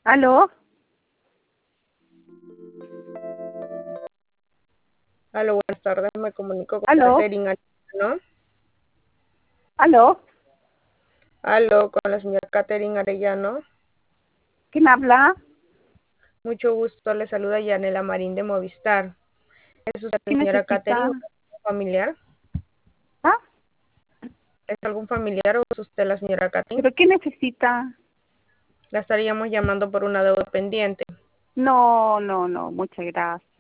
¿Aló? Aló, buenas tardes, me comunico con ¿Aló? Katherine Arellano. ¿Aló? Aló, con la señora Katherine Arellano. ¿Quién habla? Mucho gusto, le saluda Yanela Marín de Movistar. ¿Es usted ¿Qué la señora necesita? Katherine o es algún familiar? ¿Ah? ¿Es algún familiar o es usted la señora Katherine? ¿Pero qué necesita? La estaríamos llamando por una deuda pendiente. No, no, no, muchas gracias.